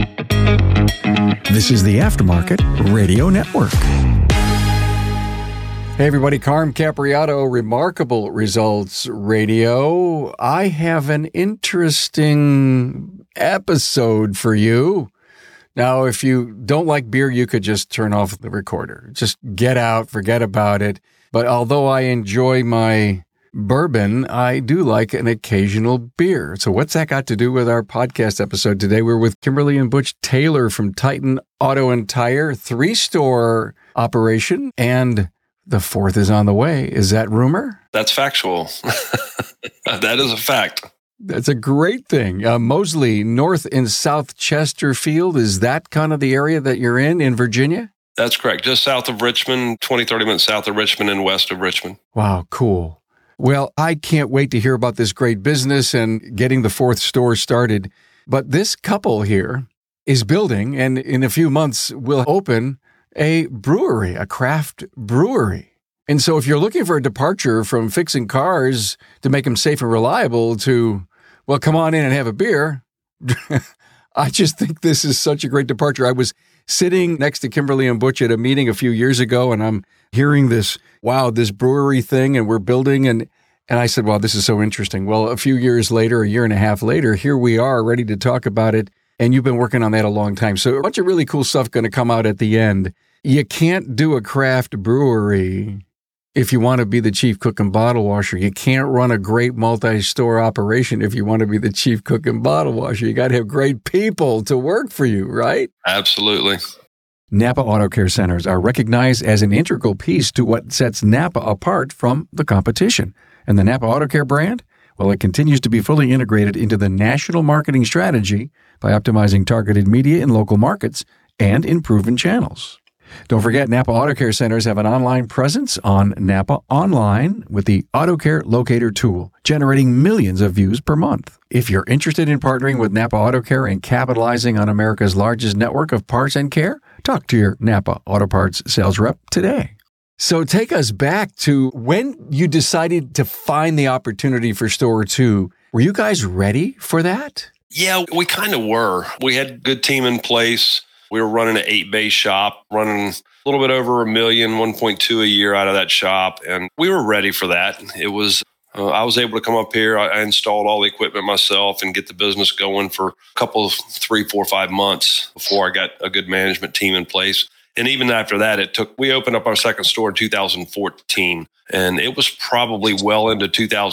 This is the Aftermarket Radio Network. Hey everybody, Carm Capriato, Remarkable Results Radio. I have an interesting episode for you. Now, if you don't like beer, you could just turn off the recorder. Just get out, forget about it. But although I enjoy my bourbon, I do like an occasional beer. So what's that got to do with our podcast episode today? We're with Kimberly and Butch Taylor from Titan Auto and Tire, 3-store operation, and the 4th is on the way. Is that rumor? That's factual. That is a fact. That's a great thing. Mosley, North and South Chesterfield, is that kind of the area that you're in Virginia? That's correct. Just south of Richmond, 20, 30 minutes south of Richmond and west of Richmond. Wow, cool. Well, I can't wait to hear about this great business and getting the 4th store started. But this couple here is building, and in a few months will open a brewery, a craft brewery. And so if you're looking for a departure from fixing cars to make them safe and reliable to, well, come on in and have a beer, I just think this is such a great departure. I was sitting next to Kimberly and Butch at a meeting a few years ago, and I'm hearing this brewery thing, and we're building, and I said, wow, this is so interesting. Well, a few years later, a year and a half later, here we are ready to talk about it, and you've been working on that a long time. So a bunch of really cool stuff going to come out at the end. You can't do a craft brewery if you want to be the chief cook and bottle washer. You can't run a great multi-store operation if you want to be the chief cook and bottle washer. You got to have great people to work for you, right? Absolutely. Napa Auto Care Centers are recognized as an integral piece to what sets Napa apart from the competition. And the Napa Auto Care brand? Well, it continues to be fully integrated into the national marketing strategy by optimizing targeted media in local markets and in proven channels. Don't forget, Napa Auto Care Centers have an online presence on Napa Online with the Auto Care Locator tool, generating millions of views per month. If you're interested in partnering with Napa Auto Care and capitalizing on America's largest network of parts and care, talk to your Napa Auto Parts sales rep today. So take us back to when you decided to find the opportunity for Store 2. Were you guys ready for that? Yeah, we kind of were. We had a good team in place. We were running an 8-bay shop, running a little bit over $1 million, 1.2 a year out of that shop. And we were ready for that. It was, I was able to come up here. I installed all the equipment myself and get the business going for a couple of 3, 4, 5 months before I got a good management team in place. And even after that, we opened up our second store in 2014. And it was probably well into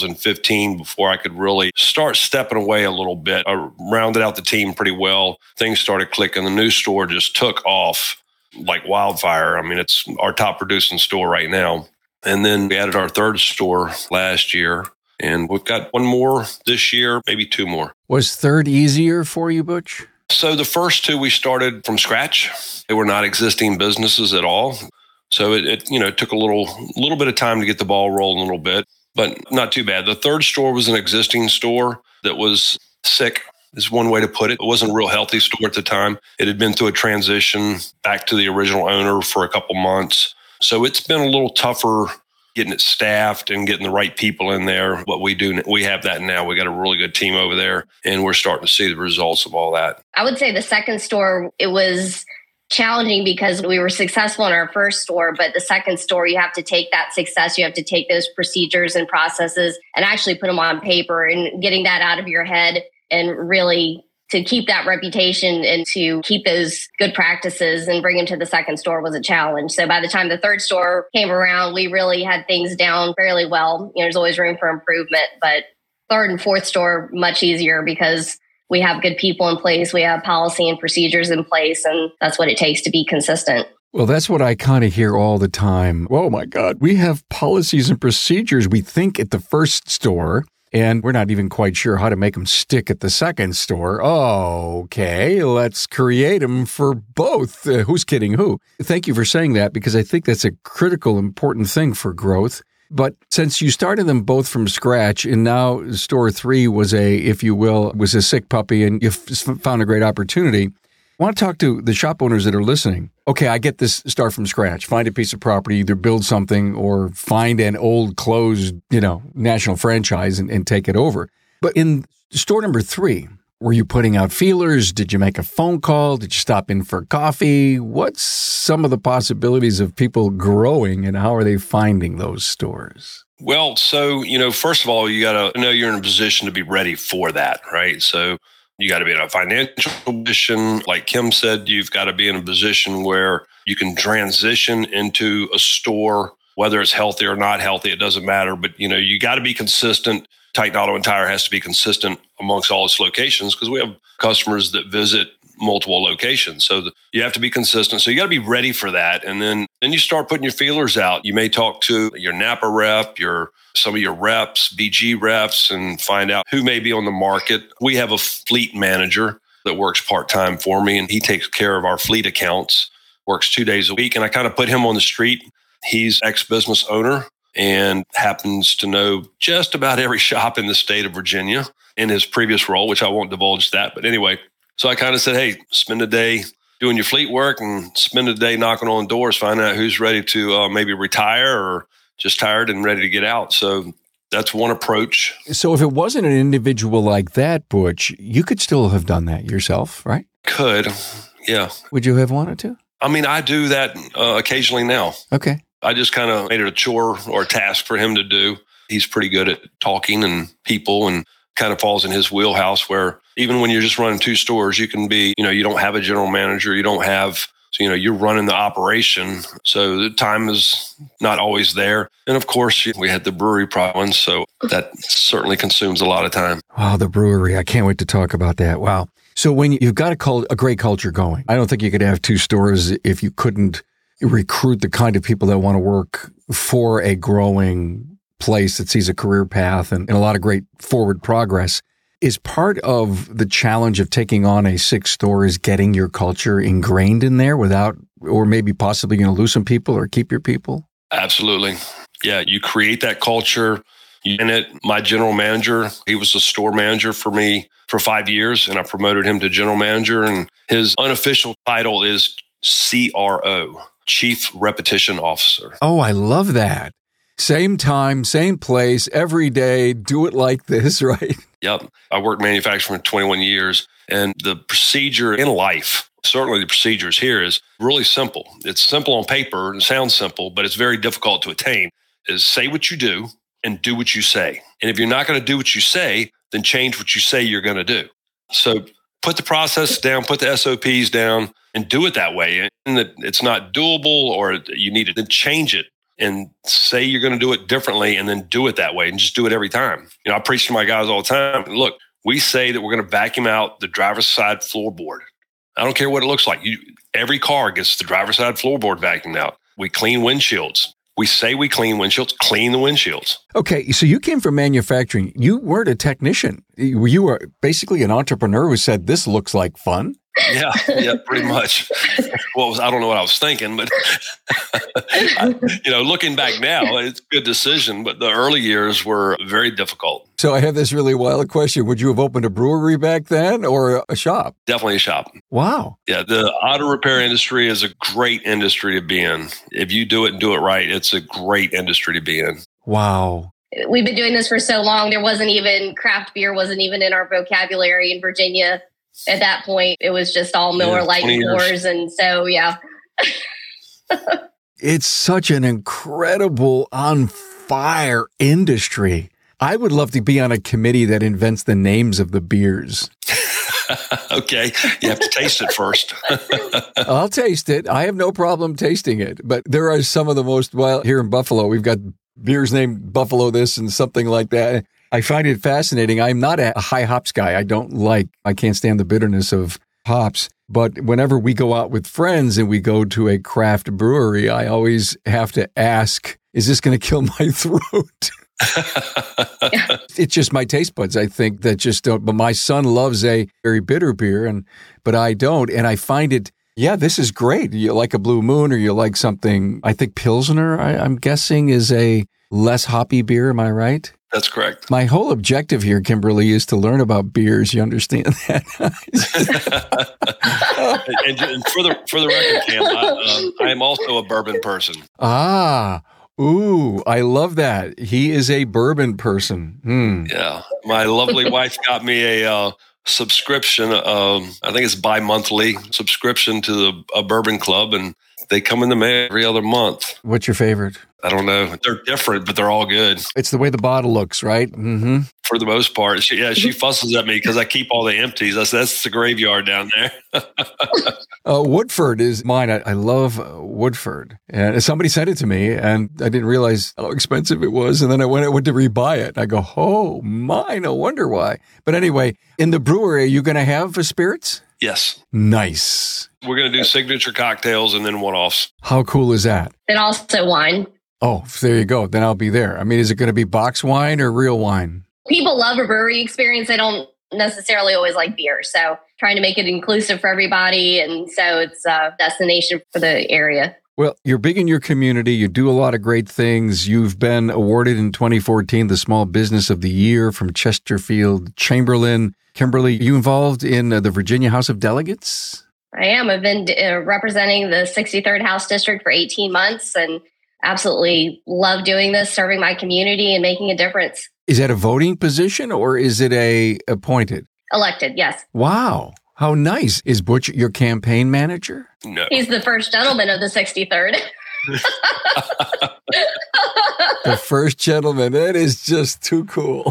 2015 before I could really start stepping away a little bit. I rounded out the team pretty well. Things started clicking. The new store just took off like wildfire. I mean, it's our top producing store right now. And then we added our 3rd store last year. And we've got 1 more this year, maybe 2 more. Was 3rd easier for you, Butch? So the first 2 we started from scratch. They were not existing businesses at all. So it took a little bit of time to get the ball rolling a little bit, but not too bad. The 3rd store was an existing store that was sick, is one way to put it. It wasn't a real healthy store at the time. It had been through a transition back to the original owner for a couple months. So it's been a little tougher getting it staffed and getting the right people in there. What we do, we have that now. We got a really good team over there, and we're starting to see the results of all that. I would say the second store, it was challenging because we were successful in our first store, but the second store, you have to take that success, you have to take those procedures and processes and actually put them on paper, and getting that out of your head and really to keep that reputation and to keep those good practices and bring them to the second store was a challenge. So by the time the 3rd store came around, we really had things down fairly well. There's always room for improvement, but 3rd and 4th store, much easier because we have good people in place. We have policy and procedures in place, and that's what it takes to be consistent. Well, that's what I kind of hear all the time. Oh, my God, we have policies and procedures we think at the first store, and we're not even quite sure how to make them stick at the second store. Oh, okay, let's create them for both. Who's kidding who? Thank you for saying that, because I think that's a critical, important thing for growth. But since you started them both from scratch, and now Store 3 was was a sick puppy, and you found a great opportunity, I want to talk to the shop owners that are listening. Okay, I get this start from scratch. Find a piece of property, either build something or find an old closed, national franchise and take it over. But in store number 3, Were you putting out feelers? Did you make a phone call? Did you stop in for coffee? What's some of the possibilities of people growing, and how are they finding those stores? Well, so, first of all, you got to know you're in a position to be ready for that, right? So you got to be in a financial position. Like Kim said, you've got to be in a position where you can transition into a store, whether it's healthy or not healthy, it doesn't matter. But, you got to be consistent. Titan Auto and Tire has to be consistent amongst all its locations because we have customers that visit multiple locations. So you have to be consistent. So you got to be ready for that. And then you start putting your feelers out. You may talk to your Napa rep, some of your reps, BG reps, and find out who may be on the market. We have a fleet manager that works part-time for me, and he takes care of our fleet accounts, works 2 days a week. And I kind of put him on the street. He's ex-business owner and happens to know just about every shop in the state of Virginia in his previous role, which I won't divulge that. But anyway, so I kind of said, hey, spend a day doing your fleet work and spend a day knocking on doors, finding out who's ready to maybe retire or just tired and ready to get out. So that's one approach. So if it wasn't an individual like that, Butch, you could still have done that yourself, right? Could, yeah. Would you have wanted to? I mean, I do that occasionally now. Okay. I just kind of made it a chore or a task for him to do. He's pretty good at talking and people and kind of falls in his wheelhouse where even when you're just running 2 stores, you can be, you don't have a general manager, so, you're running the operation. So the time is not always there. And of course, we had the brewery problem, so that certainly consumes a lot of time. Wow, the brewery. I can't wait to talk about that. Wow. So when you've got a great culture going, I don't think you could have 2 stores if you couldn't recruit the kind of people that want to work for a growing place that sees a career path and a lot of great forward progress. Is part of the challenge of taking on a 6 store is getting your culture ingrained in there without, or maybe possibly going to lose some people or keep your people? Absolutely. Yeah, you create that culture. In it, my general manager, he was a store manager for me for 5 years, and I promoted him to general manager. And his unofficial title is CRO, Chief Repetition Officer. Oh, I love that. Same time, same place, every day, do it like this, right? Yep. I worked manufacturing for 21 years, and the procedure in life, certainly the procedures here, is really simple. It's simple on paper and sounds simple, but it's very difficult to attain, is say what you do and do what you say. And if you're not going to do what you say, then change what you say you're going to do. So put the process down, put the SOPs down, and do it that way. And that it's not doable or you need it, then change it. And say you're going to do it differently and then do it that way and just do it every time. I preach to my guys all the time. Look, we say that we're going to vacuum out the driver's side floorboard. I don't care what it looks like. Every car gets the driver's side floorboard vacuumed out. We clean windshields. We say we clean windshields, clean the windshields. Okay, so you came from manufacturing. You weren't a technician. You were basically an entrepreneur who said, this looks like fun. Yeah, pretty much. Well, I don't know what I was thinking, but looking back now, it's a good decision. But the early years were very difficult. So I have this really wild question. Would you have opened a brewery back then or a shop? Definitely a shop. Wow. Yeah, the auto repair industry is a great industry to be in. If you do it and do it right, it's a great industry to be in. Wow. We've been doing this for so long. Craft beer wasn't even in our vocabulary in Virginia. At that point, it was just all Miller Lite pours. And so, yeah. It's such an incredible, on fire industry. I would love to be on a committee that invents the names of the beers. Okay. You have to taste it first. I'll taste it. I have no problem tasting it. But there are some of the most, here in Buffalo, we've got beers named Buffalo this and something like that. I find it fascinating. I'm not a high hops guy. I can't stand the bitterness of hops. But whenever we go out with friends and we go to a craft brewery, I always have to ask, is this going to kill my throat? It's just my taste buds. I think that just don't. But my son loves a very bitter beer, but I don't. And I find it, this is great. You like a Blue Moon or you like something, I think Pilsner, I'm guessing, is a less hoppy beer. Am I right? That's correct. My whole objective here, Kimberly, is to learn about beers. You understand that? and for the record, Cam, I am also a bourbon person. Ooh, I love that. He is a bourbon person. Yeah. My lovely wife got me a subscription. I think it's bi-monthly subscription to a bourbon club, and they come in the mail every other month. What's your favorite? I don't know. They're different, but they're all good. It's the way the bottle looks, right? Mm-hmm. For the most part. She fusses at me because I keep all the empties. That's the graveyard down there. Woodford is mine. I love Woodford. And somebody sent it to me, and I didn't realize how expensive it was. And then I went to rebuy it. I go, oh, my, no wonder why. But anyway, in the brewery, are you going to have spirits? Yes. Nice. We're going to do signature cocktails and then one-offs. How cool is that? And also wine. Oh, there you go. Then I'll be there. I mean, is it going to be box wine or real wine? People love a brewery experience. They don't necessarily always like beer. So trying to make it inclusive for everybody. And so it's a destination for the area. Well, you're big in your community. You do a lot of great things. You've been awarded in 2014 the Small Business of the Year from Chesterfield Chamberlain. Kimberly, you involved in the Virginia House of Delegates? I am. I've been representing the 63rd House District for 18 months and absolutely love doing this, serving my community and making a difference. Is that a voting position or is it a appointed? Elected, yes. Wow. How nice. Is Butch your campaign manager? No. He's the first gentleman of the 63rd. The first gentleman. That is just too cool.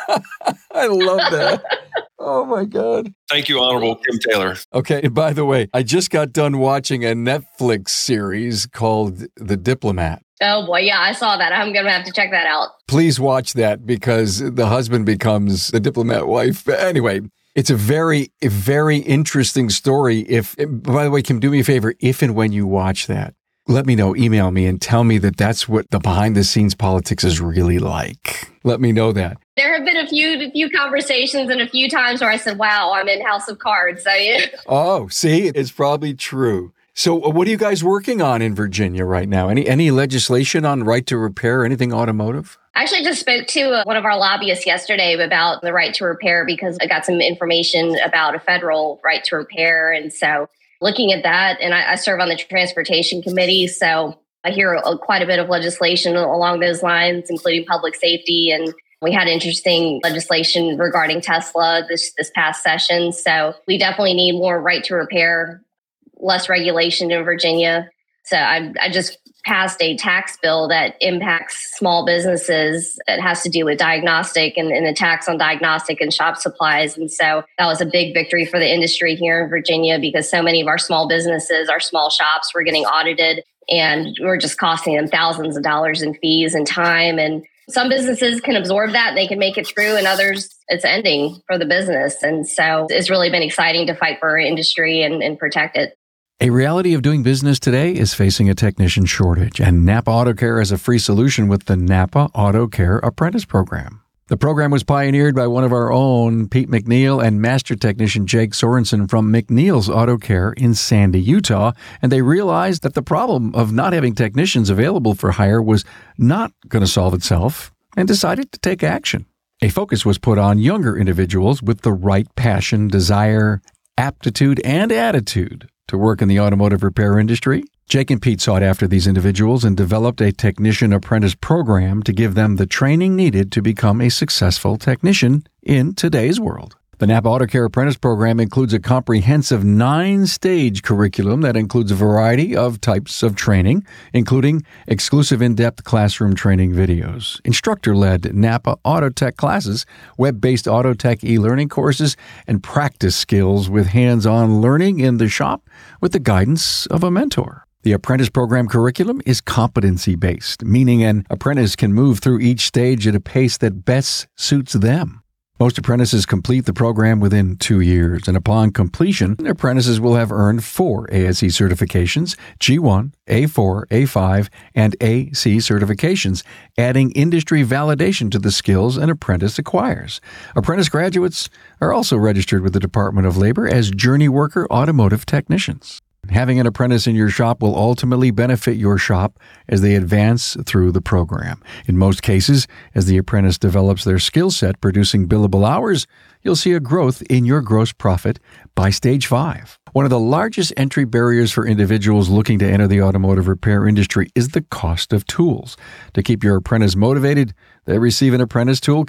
I love that. Oh, my God. Thank you, Honorable Kim Taylor. Okay. And by the way, I just got done watching a Netflix series called The Diplomat. Oh, boy. Yeah, I saw that. I'm going to have to check that out. Please watch that because the husband becomes the diplomat wife. But anyway, it's a very interesting story. By the way, Kim, do me a favor. If and when you watch that, let me know, email me and tell me that that's what the behind the scenes politics is really like. Let me know that. There have been a few conversations and a few times where I said, wow, I'm in House of Cards. So, yeah. Oh, see, it's probably true. So what are you guys working on in Virginia right now? Any legislation on right to repair, anything automotive? I actually just spoke to one of our lobbyists yesterday about the right to repair because I got some information about a federal right to repair. And so looking at that, and I serve on the Transportation Committee, so I hear quite a bit of legislation along those lines, including public safety. And we had interesting legislation regarding Tesla this past session. So we definitely need more right to repair, less regulation in Virginia. So I just passed a tax bill that impacts small businesses. It has to do with diagnostic and the tax on diagnostic and shop supplies. And so that was a big victory for the industry here in Virginia because so many of our small businesses, our small shops were getting audited and we're just costing them thousands of dollars in fees and time. And some businesses can absorb that and they can make it through, and others it's ending for the business. And so it's really been exciting to fight for our industry and protect it. A reality of doing business today is facing a technician shortage, and Napa Auto Care has a free solution with the Napa Auto Care Apprentice Program. The program was pioneered by one of our own, Pete McNeil, and master technician Jake Sorensen from McNeil's Auto Care in Sandy, Utah, and they realized that the problem of not having technicians available for hire was not going to solve itself and decided to take action. A focus was put on younger individuals with the right passion, desire, aptitude, and attitude to work in the automotive repair industry. Jake and Pete sought after these individuals and developed a technician apprentice program to give them the training needed to become a successful technician in today's world. The Napa Auto Care Apprentice Program includes a comprehensive 9-stage curriculum that includes a variety of types of training, including exclusive in-depth classroom training videos, instructor-led Napa Auto Tech classes, web-based Auto Tech e-learning courses, and practice skills with hands-on learning in the shop with the guidance of a mentor. The apprentice program curriculum is competency-based, meaning an apprentice can move through each stage at a pace that best suits them. Most apprentices complete the program within 2 years, and upon completion, apprentices will have earned 4 ASE certifications, G1, A4, A5, and AC certifications, adding industry validation to the skills an apprentice acquires. Apprentice graduates are also registered with the Department of Labor as Journey Worker Automotive Technicians. Having an apprentice in your shop will ultimately benefit your shop as they advance through the program. In most cases, as the apprentice develops their skill set producing billable hours, you'll see a growth in your gross profit by stage 5. One of the largest entry barriers for individuals looking to enter the automotive repair industry is the cost of tools. To keep your apprentice motivated, they receive an apprentice toolkit.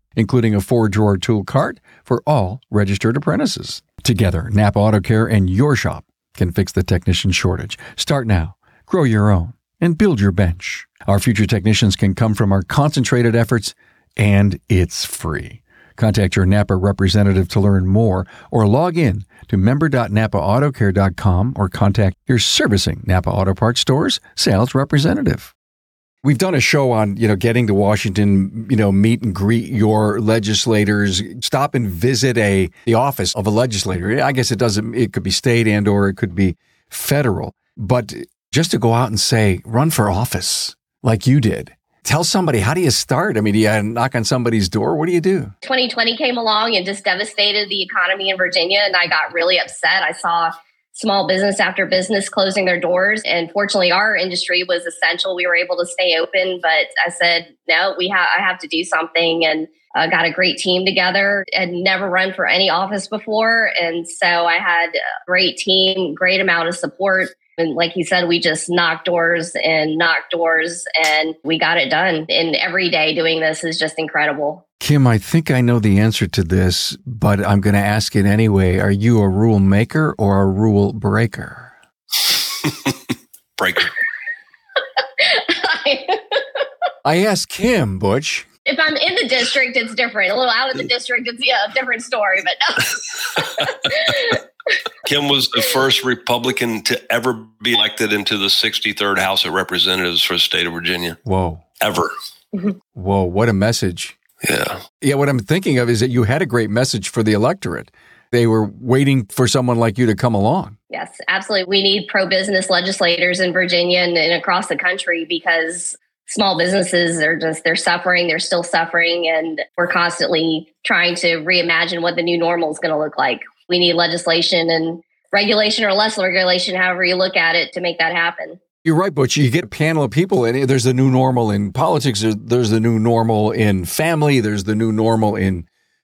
including a 4-drawer tool cart for all registered apprentices. Together, Napa Auto Care and your shop can fix the technician shortage. Start now, grow your own, and build your bench. Our future technicians can come from our concentrated efforts, and it's free. Contact your Napa representative to learn more or log in to member.napaautocare.com or contact your servicing Napa Auto Parts stores sales representative. We've done a show on, getting to Washington, meet and greet your legislators, stop and visit the office of a legislator. I guess it could be state and or it could be federal, but just to go out and say, run for office like you did. Tell somebody, how do you start? I mean, do you knock on somebody's door? What do you do? 2020 came along and just devastated the economy in Virginia, and I got really upset. I saw small business after business closing their doors, and fortunately, our industry was essential. We were able to stay open, but I said, no, I have to do something, and got a great team together. Had never run for any office before, and so I had a great team, great amount of support. And like you said, we just knocked doors, and we got it done. And every day doing this is just incredible. Kim, I think I know the answer to this, but I'm going to ask it anyway. Are you a rule maker or a rule breaker? Breaker. I asked Kim, Butch. If I'm in the district, it's different. A little out of the district, it's a different story, but no. Kim was the first Republican to ever be elected into the 63rd House of Representatives for the state of Virginia. Whoa. Ever. Whoa, what a message. Yeah. Yeah, what I'm thinking of is that you had a great message for the electorate. They were waiting for someone like you to come along. Yes, absolutely. We need pro-business legislators in Virginia and across the country because small businesses they're suffering. They're still suffering. And we're constantly trying to reimagine what the new normal is going to look like. We need legislation and regulation or less regulation, however you look at it, to make that happen. You're right, Butch. You get a panel of people, and there's the new normal in politics. There's the new normal in family. There's the new normal in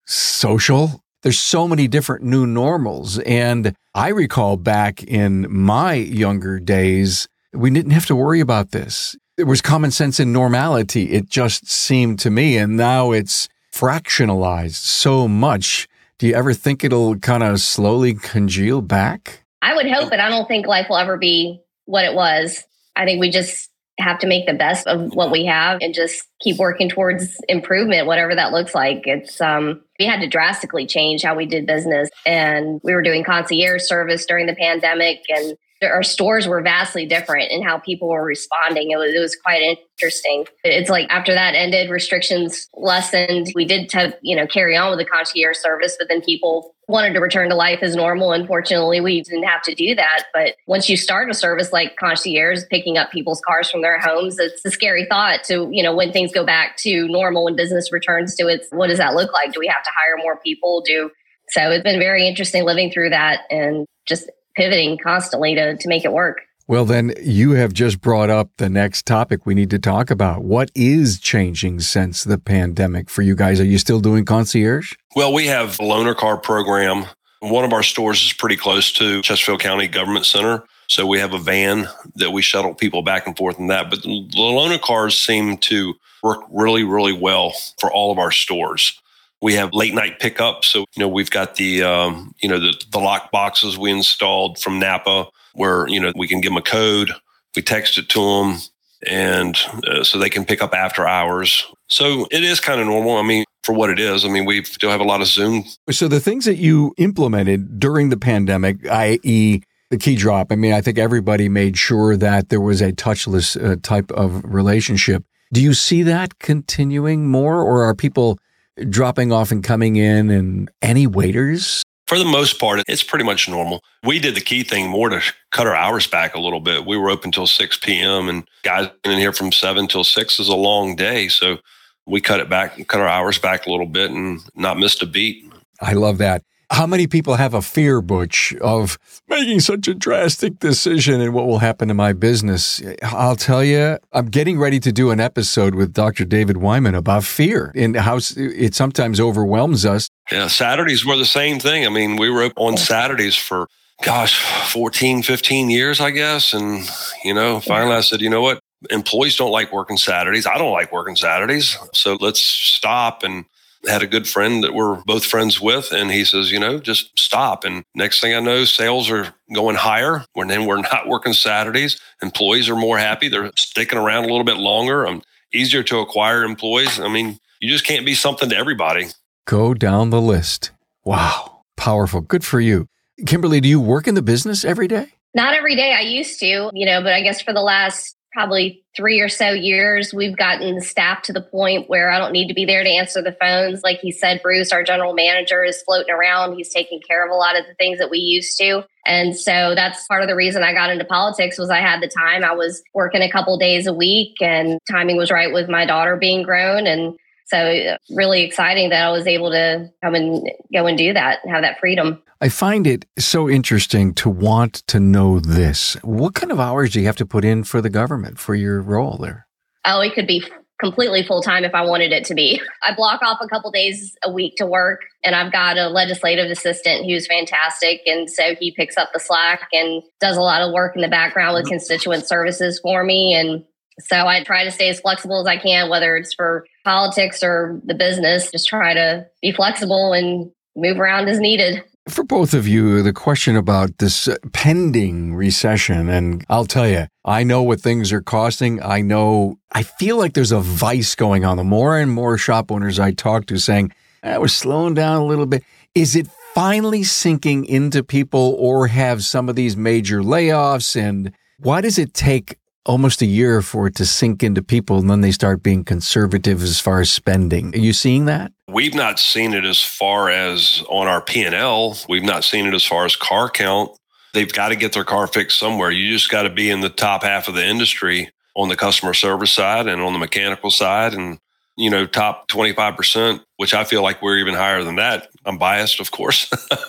social. There's so many different new normals. And I recall back in my younger days, we didn't have to worry about this. There was common sense and normality. It just seemed to me. And now it's fractionalized so much. Do you ever think it'll kind of slowly congeal back? I would hope, but I don't think life will ever be what it was. I think we just have to make the best of what we have and just keep working towards improvement, whatever that looks like. It's we had to drastically change how we did business, and we were doing concierge service during the pandemic, and our stores were vastly different in how people were responding. It was quite interesting. It's like after that ended, restrictions lessened. We did carry on with the concierge service, but then people wanted to return to life as normal. Unfortunately, we didn't have to do that. But once you start a service like concierge, picking up people's cars from their homes, it's a scary thought to, when things go back to normal, when business returns to its, what does that look like? Do we have to hire more people? So it's been very interesting living through that and just pivoting constantly to make it work. Well, then you have just brought up the next topic we need to talk about. What is changing since the pandemic for you guys? Are you still doing concierge? Well, we have a loaner car program. One of our stores is pretty close to Chesterfield County Government Center. So we have a van that we shuttle people back and forth in that. But the loaner cars seem to work really, really well for all of our stores. We have late night pickup. So, we've got the lock boxes we installed from Napa where, we can give them a code. We text it to them and so they can pick up after hours. So it is kind of normal. I mean, for what it is, we still have a lot of Zoom. So the things that you implemented during the pandemic, i.e. the key drop, I think everybody made sure that there was a touchless type of relationship. Do you see that continuing more, or are people dropping off and coming in, and any waiters? For the most part, it's pretty much normal. We did the key thing more to cut our hours back a little bit. We were open till 6 p.m. and guys in here from 7 till 6 is a long day. So we cut our hours back a little bit and not missed a beat. I love that. How many people have a fear, Butch, of making such a drastic decision and what will happen to my business? I'll tell you, I'm getting ready to do an episode with Dr. David Wyman about fear and how it sometimes overwhelms us. Yeah, Saturdays were the same thing. We were open on Saturdays for, 14, 15 years, I guess. And, finally I said, you know what? Employees don't like working Saturdays. I don't like working Saturdays. So let's stop and had a good friend that we're both friends with, and he says, just stop. And next thing I know, sales are going higher. Then we're not working Saturdays. Employees are more happy. They're sticking around a little bit longer. Easier to acquire employees. You just can't be something to everybody. Go down the list. Wow. Powerful. Good for you. Kimberly, do you work in the business every day? Not every day. I used to, but I guess for the last probably 3 or so years, we've gotten staffed to the point where I don't need to be there to answer the phones. Like he said, Bruce, our general manager, is floating around. He's taking care of a lot of the things that we used to. And so that's part of the reason I got into politics was I had the time. I was working a couple days a week and timing was right with my daughter being grown. And so really exciting that I was able to come and go and do that and have that freedom. I find it so interesting to want to know this. What kind of hours do you have to put in for the government for your role there? Oh, it could be completely full-time if I wanted it to be. I block off a couple days a week to work, and I've got a legislative assistant who's fantastic. And so he picks up the slack and does a lot of work in the background with constituent services for me. And so I try to stay as flexible as I can, whether it's for politics or the business, just try to be flexible and move around as needed. For both of you, the question about this pending recession, and I'll tell you, I know what things are costing. I feel like there's a vice going on. The more and more shop owners I talk to saying, we're slowing down a little bit. Is it finally sinking into people, or have some of these major layoffs? And why does it take almost a year for it to sink into people and then they start being conservative as far as spending? Are you seeing that? We've not seen it as far as on our P&L. We've not seen it as far as car count. They've got to get their car fixed somewhere. You just got to be in the top half of the industry on the customer service side and on the mechanical side, and top 25%, which I feel like we're even higher than that. I'm biased, of course.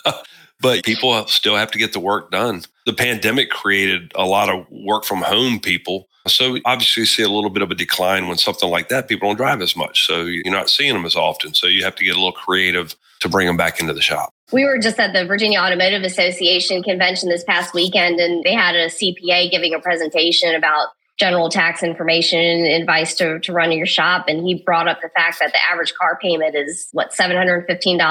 But people still have to get the work done. The pandemic created a lot of work from home people. So obviously you see a little bit of a decline when something like that, people don't drive as much. So you're not seeing them as often. So you have to get a little creative to bring them back into the shop. We were just at the Virginia Automotive Association convention this past weekend, and they had a CPA giving a presentation about general tax information and advice to run your shop. And he brought up the fact that the average car payment is $715,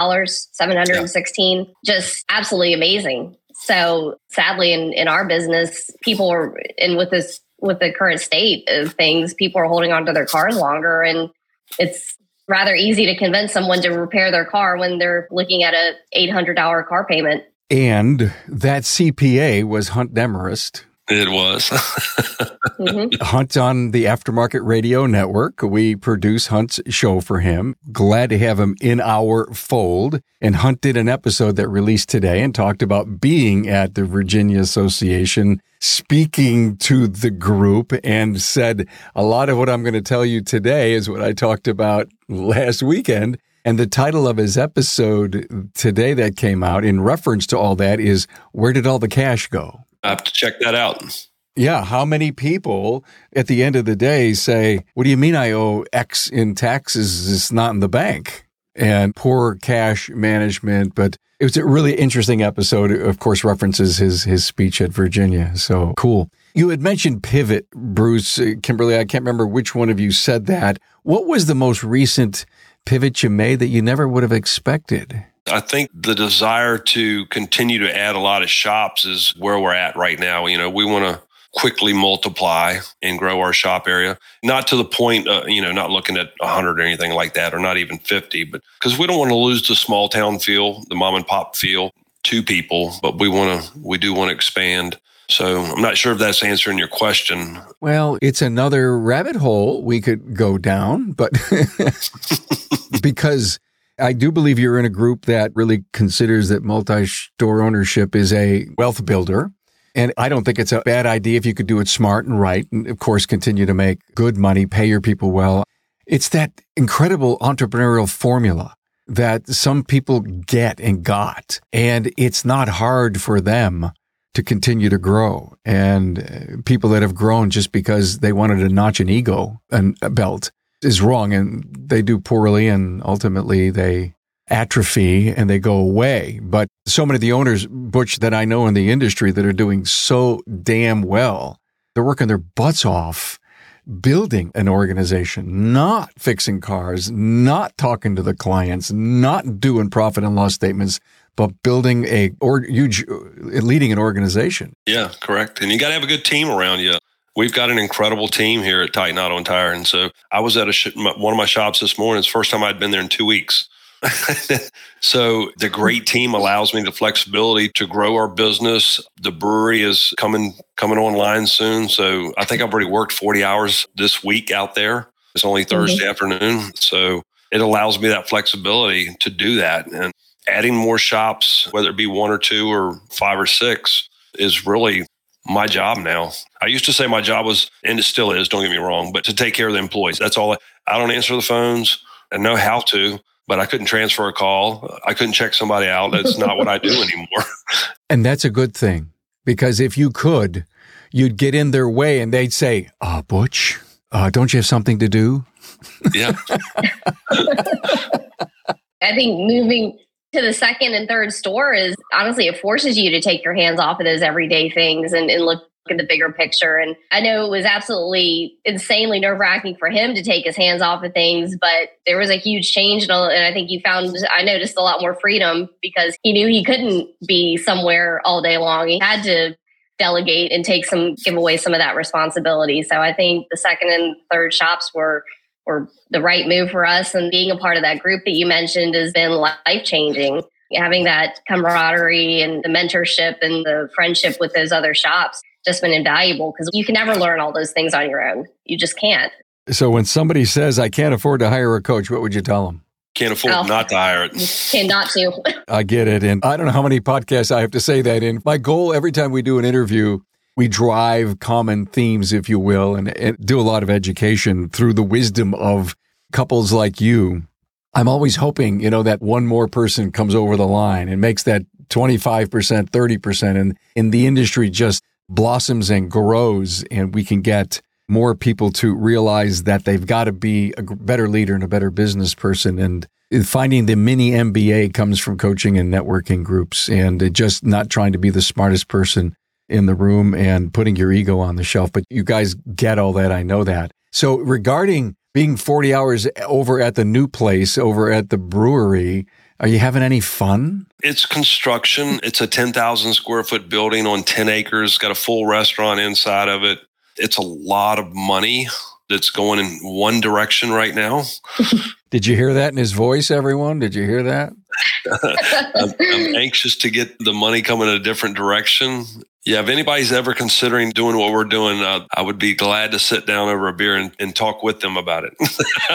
$716, just absolutely amazing. So sadly, in our business, people are, and with the current state of things, people are holding on to their cars longer. And it's rather easy to convince someone to repair their car when they're looking at a $800 car payment. And that CPA was Hunt Demarest. It was. Hunt on the Aftermarket Radio Network. We produce Hunt's show for him. Glad to have him in our fold. And Hunt did an episode that released today and talked about being at the Virginia Association, speaking to the group, and said a lot of what I'm going to tell you today is what I talked about last weekend. And the title of his episode today that came out in reference to all that is, Where Did All the Cash Go? I have to check that out. Yeah. How many people at the end of the day say, what do you mean I owe X in taxes? It's not in the bank, and poor cash management. But it was a really interesting episode. Of course, references his speech at Virginia. So cool. You had mentioned pivot, Bruce. Kimberly, I can't remember which one of you said that. What was the most recent pivot you made that you never would have expected? I think the desire to continue to add a lot of shops is where we're at right now. We want to quickly multiply and grow our shop area, not to the point, not looking at 100 or anything like that, or not even 50, but because we don't want to lose the small town feel, the mom and pop feel to people, but we do want to expand. So I'm not sure if that's answering your question. Well, it's another rabbit hole we could go down, but because I do believe you're in a group that really considers that multi-store ownership is a wealth builder. And I don't think it's a bad idea if you could do it smart and right. And of course, continue to make good money, pay your people well. It's that incredible entrepreneurial formula that some people get and got. And it's not hard for them to continue to grow. And people that have grown just because they wanted to notch an ego and a belt is wrong, and they do poorly, and ultimately they atrophy and they go away. But so many of the owners, Butch, that I know in the industry that are doing so damn well, they're working their butts off building an organization, not fixing cars, not talking to the clients, not doing profit and loss statements, but building leading an organization. Yeah, correct. And you got to have a good team around you. We've got an incredible team here at Titan Auto and Tire. And so I was at one of my shops this morning. It's the first time I'd been there in 2 weeks. So the great team allows me the flexibility to grow our business. The brewery is coming online soon. So I think I've already worked 40 hours this week out there. It's only Thursday afternoon. So it allows me that flexibility to do that. And adding more shops, whether it be 1 or 2 or 5 or 6, is really my job now. I used to say my job was, and it still is, don't get me wrong, but to take care of the employees. That's all. I don't answer the phones. I know how to, but I couldn't transfer a call. I couldn't check somebody out. That's not what I do anymore. And that's a good thing, because if you could, you'd get in their way and they'd say, Butch, don't you have something to do? Yeah. I think moving to the second and third store is honestly, it forces you to take your hands off of those everyday things and look at the bigger picture. And I know it was absolutely insanely nerve-wracking for him to take his hands off of things, but there was a huge change. And I think I noticed a lot more freedom because he knew he couldn't be somewhere all day long. He had to delegate and give away some of that responsibility. So I think the second and third shops were the right move for us. And being a part of that group that you mentioned has been life-changing. Having that camaraderie and the mentorship and the friendship with those other shops just been invaluable, because you can never learn all those things on your own. You just can't. So when somebody says, I can't afford to hire a coach, what would you tell them? Can't afford not to hire it. Cannot to. I get it. And I don't know how many podcasts I have to say that in. My goal every time we do an interview, we drive common themes, if you will, and do a lot of education through the wisdom of couples like you. I'm always hoping, that one more person comes over the line and makes that 25%, 30%, and in the industry just blossoms and grows, and we can get more people to realize that they've got to be a better leader and a better business person. And finding the mini MBA comes from coaching and networking groups, and just not trying to be the smartest person in the room and putting your ego on the shelf. But you guys get all that. I know that. So regarding being 40 hours over at the new place, over at the brewery, are you having any fun? It's construction. It's a 10,000 square foot building on 10 acres, got a full restaurant inside of it. It's a lot of money that's going in one direction right now. Did you hear that in his voice, everyone? Did you hear that? I'm anxious to get the money coming in a different direction. Yeah, if anybody's ever considering doing what we're doing, I would be glad to sit down over a beer and talk with them about it.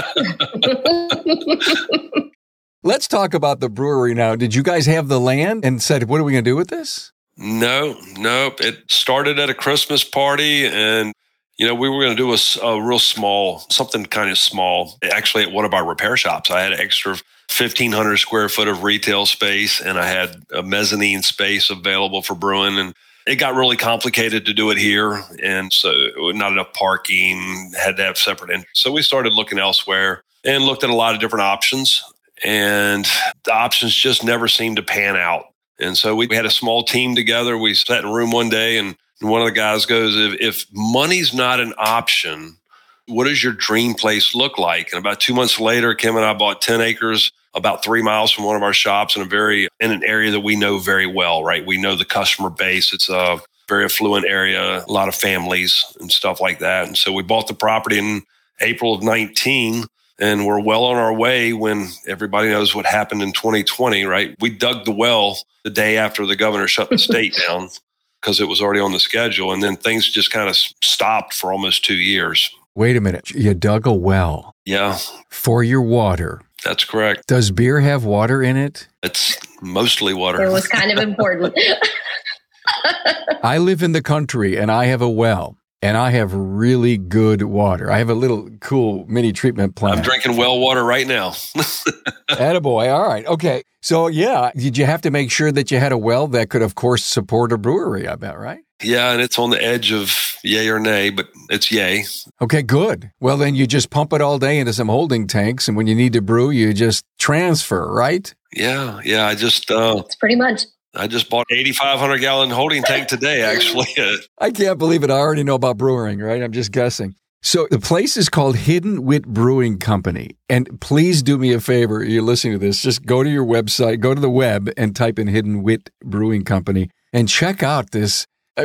Let's talk about the brewery now. Did you guys have the land and said, what are we going to do with this? No. It started at a Christmas party, and we were going to do a real small, something kind of small, actually at one of our repair shops. I had an extra 1,500 square foot of retail space, and I had a mezzanine space available for brewing, and it got really complicated to do it here. And so not enough parking, had to have separate entries. So we started looking elsewhere and looked at a lot of different options, and the options just never seemed to pan out. And so we had a small team together. We sat in a room one day, and one of the guys goes, if money's not an option, what does your dream place look like? And about 2 months later, Kim and I bought 10 acres about 3 miles from one of our shops in an area that we know very well, right? We know the customer base. It's a very affluent area, a lot of families and stuff like that. And so we bought the property in April of 19, and we're well on our way when everybody knows what happened in 2020, right? We dug the well the day after the governor shut the state down because it was already on the schedule. And then things just kind of stopped for almost 2 years. Wait a minute. You dug a well. Yeah. For your water. That's correct. Does beer have water in it? It's mostly water. It was kind of important. I live in the country and I have a well, and I have really good water. I have a little cool mini treatment plant. I'm drinking well water right now. Attaboy. All right. Okay. So yeah, did you have to make sure that you had a well that could, of course, support a brewery, I bet, right? Yeah, and it's on the edge of yay or nay, but it's yay. Okay, good. Well, then you just pump it all day into some holding tanks, and when you need to brew, you just transfer, right? Yeah. It's pretty much. I just bought 8,500 gallon holding tank today, actually. I can't believe it. I already know about brewing, right? I'm just guessing. So the place is called Hidden Wit Brewing Company. And please do me a favor. You're listening to this. Just go to your website, go to the web and type in Hidden Wit Brewing Company and check out this,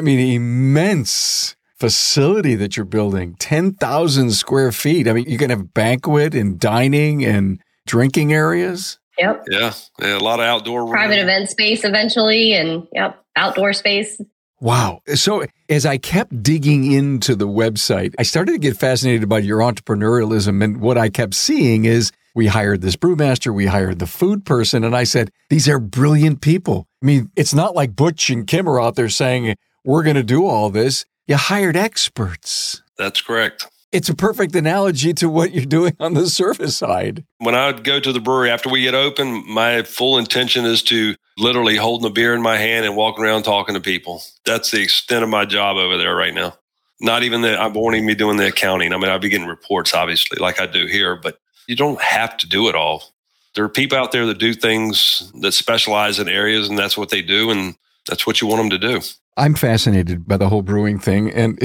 immense facility that you're building. 10,000 square feet. You can have banquet and dining and drinking areas. Yep. Yeah. A lot of outdoor private event space eventually, and outdoor space. Wow. So as I kept digging into the website, I started to get fascinated by your entrepreneurialism. And what I kept seeing is we hired this brewmaster, we hired the food person. And I said, these are brilliant people. It's not like Butch and Kim are out there saying, we're going to do all this. You hired experts. That's correct. It's a perfect analogy to what you're doing on the service side. When I would go to the brewery after we get open, my full intention is to literally holding a beer in my hand and walking around talking to people. That's the extent of my job over there right now. Not even that I won't even be doing the accounting. I'll be getting reports, obviously, like I do here, but you don't have to do it all. There are people out there that do things that specialize in areas, and that's what they do, and that's what you want them to do. I'm fascinated by the whole brewing thing. And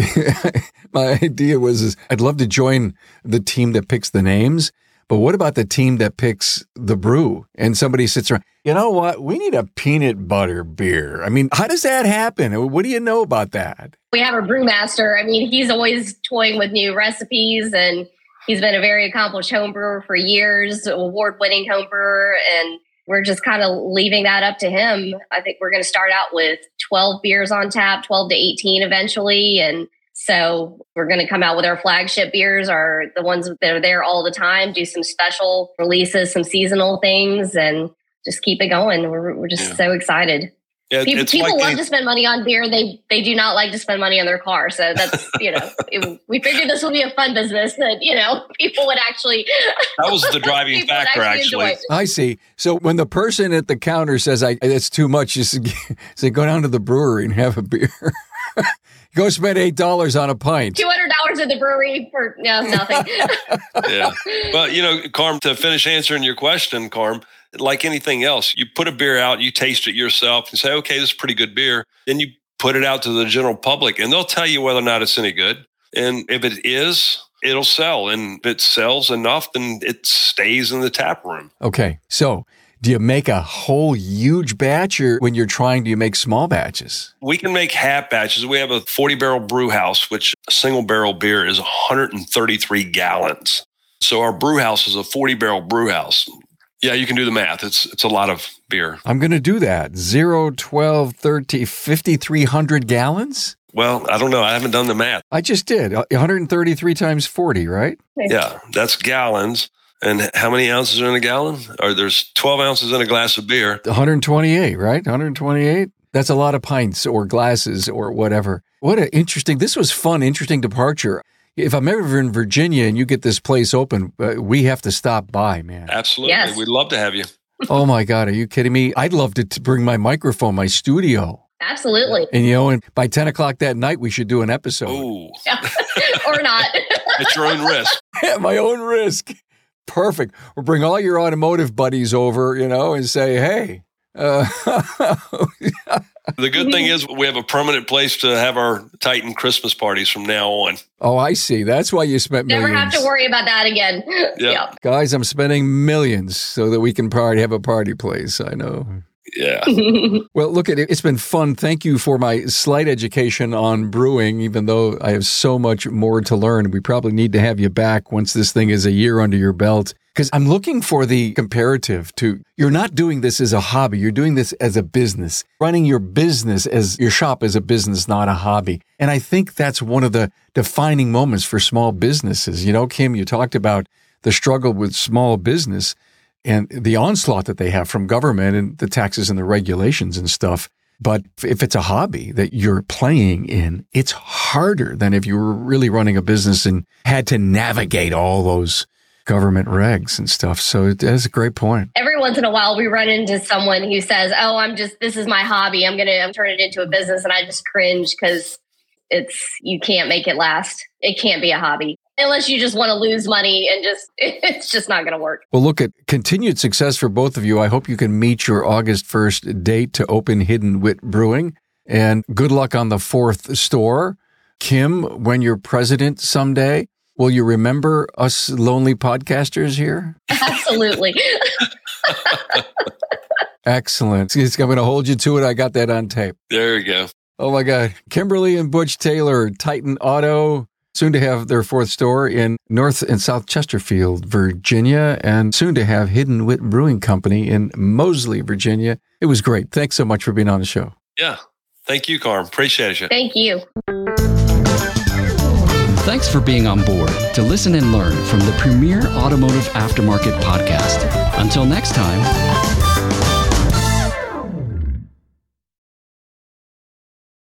my idea was I'd love to join the team that picks the names. But what about the team that picks the brew? And somebody sits around, you know what? We need a peanut butter beer. How does that happen? What do you know about that? We have a brewmaster. He's always toying with new recipes, and he's been a very accomplished home brewer for years, award-winning home brewer, and we're just kind of leaving that up to him. I think we're going to start out with 12 beers on tap, 12 to 18 eventually. And so we're going to come out with our flagship beers, are the ones that are there all the time, do some special releases, some seasonal things, and just keep it going. We're just so excited. Yeah, people love to spend money on beer. They do not like to spend money on their car. So that's, we figured this would be a fun business that, people would actually. That was the driving factor, actually. I see. So when the person at the counter says, it's too much, you say, go down to the brewery and have a beer. Go spend $8 on a pint. $200 at the brewery for nothing. Yeah. But, Carm, to finish answering your question, Carm, like anything else, you put a beer out, you taste it yourself and say, okay, this is pretty good beer. Then you put it out to the general public and they'll tell you whether or not it's any good. And if it is, it'll sell. And if it sells enough, then it stays in the tap room. Okay. So do you make a whole huge batch, or when you're trying, do you make small batches? We can make half batches. We have a 40-barrel brew house, which a single barrel beer is 133 gallons. So our brew house is a 40-barrel brew house. Yeah, you can do the math. It's a lot of beer. I'm going to do that. 0, 12, 30, 5,300 gallons? Well, I don't know. I haven't done the math. I just did. 133 times 40, right? Yeah, that's gallons. And how many ounces are in a gallon? Or there's 12 ounces in a glass of beer. 128, right? 128? That's a lot of pints or glasses or whatever. This was fun, interesting departure. If I'm ever in Virginia and you get this place open, we have to stop by, man. Absolutely. Yes. We'd love to have you. Oh, my God. Are you kidding me? I'd love to bring my microphone, my studio. Absolutely. And, by 10 o'clock that night, we should do an episode. Ooh. Or not. At your own risk. At my own risk. Perfect. We'll bring all your automotive buddies over, and say, hey. The good thing is we have a permanent place to have our Titan Christmas parties from now on. Oh, I see. That's why you spent millions. Never have to worry about that again. Yeah. Guys, I'm spending millions so that we can have a party place. I know. Yeah. Well, look, it's been fun. Thank you for my slight education on brewing, even though I have so much more to learn. We probably need to have you back once this thing is a year under your belt. Because I'm looking for the comparative to, you're not doing this as a hobby. You're doing this as a business. Running your business as your shop as a business, not a hobby. And I think that's one of the defining moments for small businesses. Kim, you talked about the struggle with small business and the onslaught that they have from government and the taxes and the regulations and stuff. But if it's a hobby that you're playing in, it's harder than if you were really running a business and had to navigate all those government regs and stuff. So that's a great point. Every once in a while, we run into someone who says, oh, this is my hobby. I'm turn it into a business. And I just cringe because you can't make it last. It can't be a hobby. Unless you just want to lose money and it's just not going to work. Well, look, at continued success for both of you. I hope you can meet your August 1st date to open Hidden Wit Brewing. And good luck on the 4th store. Kim, when you're president someday, Will you remember us lonely podcasters here? Absolutely. Excellent. I'm going to hold you to it. I got that on tape. There you go. Oh, my God. Kimberly and Butch Taylor, Titan Auto, soon to have their fourth store in North and South Chesterfield, Virginia, and soon to have Hidden Wit Brewing Company in Moseley, Virginia. It was great. Thanks so much for being on the show. Yeah. Thank you, Carm. Appreciate you. Thank you. Thanks for being on board to listen and learn from the premier automotive aftermarket podcast. Until next time.